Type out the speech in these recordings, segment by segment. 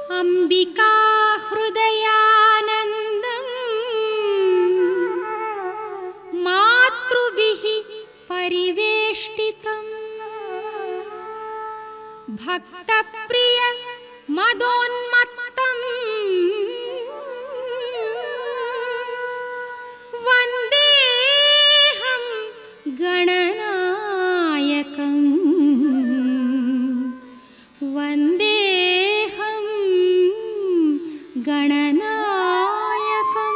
అంబికా హృదయానందం మాతృభిః పరివేష్టితం భక్తప్రియ మదోన్మత్తం వందేహం గణనాయకం వందేహం గణనాయకం.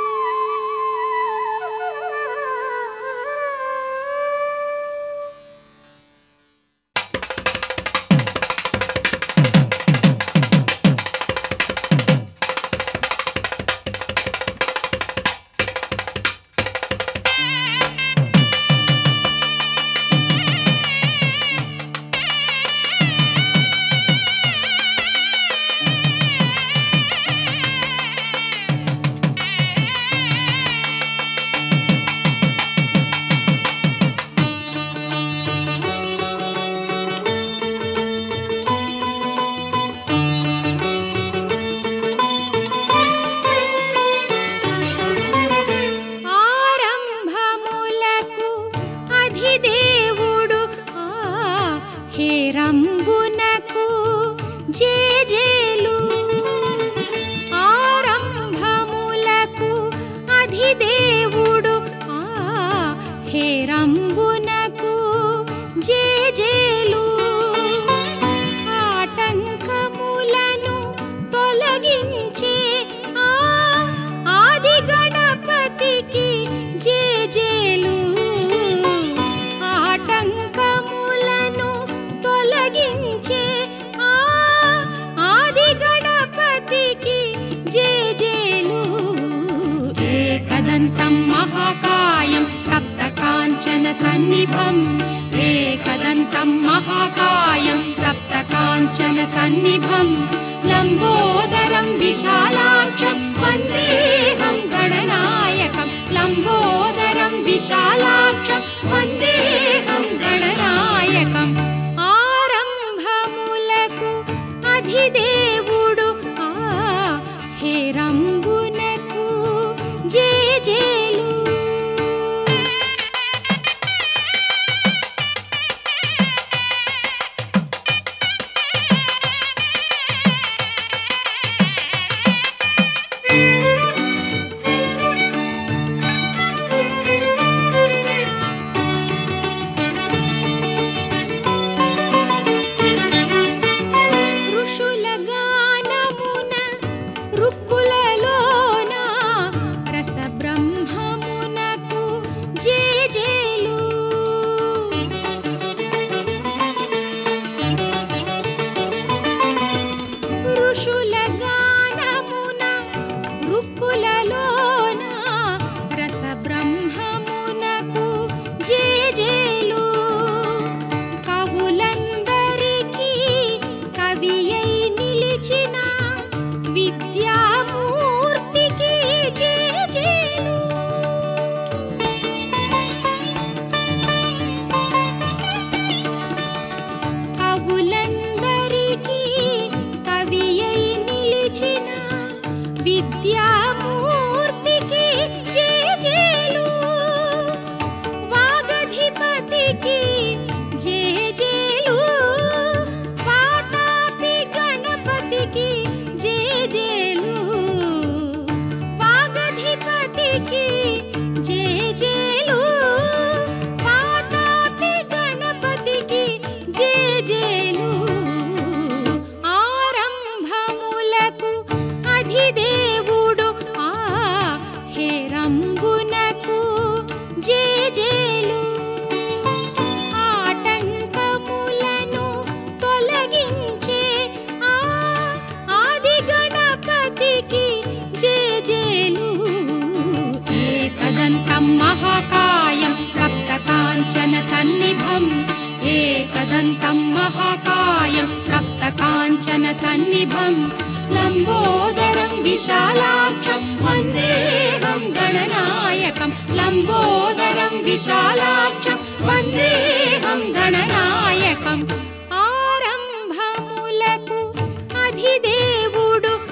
హేరంబునకు జేజేలు ఆరంభములకు అధిదేవుడు హేరంబునకు జేజేలు ఆటంకములను తొలగించే ఆది గణపతికి జేజేలు ఆటంకములను తొలగించే ఆది గణపతికి జేజేలు ఏకదంతం మహాకాయం సప్తకాంచన సన్నిభం ఏకదంతం మహాకాయం సప్తకాంచన సన్నిభం లంబోదరం విశాలాక్షం వందేహం గణనాయకం లంబోదరం విశాలాక్షం వందేహం గణనాయకం ఆరంభములకు అధిదేవుడు హేరంబునకు జేజేలు. రుక్కులలోన రసబ్రహ్మమునకు జేజేలు ఋషుల గానమున రుక్కులలోన రసబ్రహ్మమునకు జేజేలు కవులందరికీ కవియై నిలిచిన విద్యామూర్తికి జేజేలు కవులందరికీ కవియై నిలిచిన విద్యామూర్తికి జేజేలు వాగధిపతికి జేజేలు వాతాపి గణపతికి జేజేలు వాగధిపతికి జేజేలు వాతాపి గణపతికి జేజేలు ఆరంభములకు అధిదేవుడు హేరంబునకు జేజేలు ఆటంకములను తొలగించే ఆది గణపతికి జేజేలు ఏకదంతం మహాకాయం సప్తకాంచన సన్నిభం ఏకదంతం మహాకాయం సప్తకాంచన సన్నిభం లంబోదరం విశాలాక్షం వందేహం గణనాయకం లంబోదరం విశాలాక్షం వందేహం గణనాయకం ఆరంభములకు అధిదేవుడు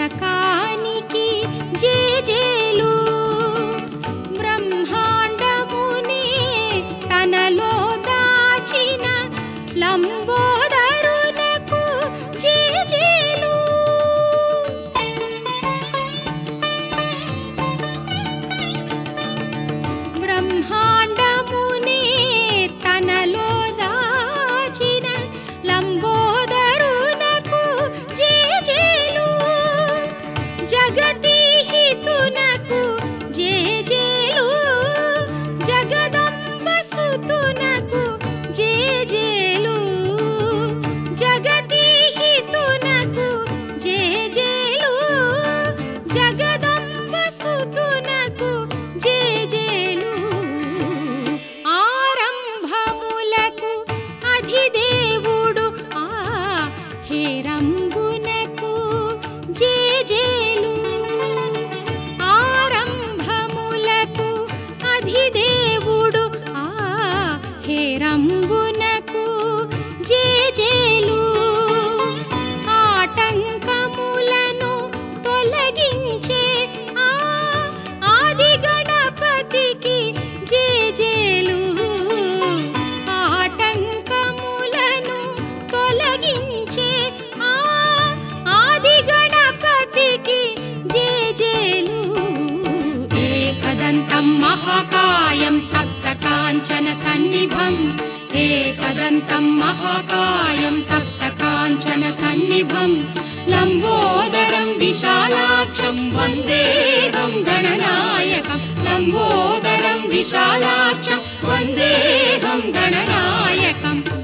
పుస్తకానికి జేజేలు బ్రహ్మాండమునే తనలో దాచిన లంబోదరునకు జేజేలు బ్రహ్మాండమునే తనలో దాచిన లంబోదరునకు జేజేలు జగదీహితునకు జేజేలు జగదంబ సుతునకు జేజేలు జగదీహితునకు జేజేలు జగదంబ సుతునకు జేజేలు ఆరంభములకు అధిదేవుడు ఆ హేరంబునకు జేజేలు ఆరంభములకు అధిదేవుడు ఆ హేరంబునకు జేజేలు ఆటంకములను తొలగించే ఆ ఆది గణపతికి జేజేలు ఆటంకములను తొలగించే ఆ ఆది గణపతికి జేజేలు ఏకదంతం మహాకాయం తప్త కాంచన సన్నిభం ఏకదంతం మహాకాయం తప్త కాంచన సన్నిభం లంబోదరం విశాలాక్షం వందేహం గణనాయకం లంబోదరం విశాలాక్షం వందేహం గణనాయకం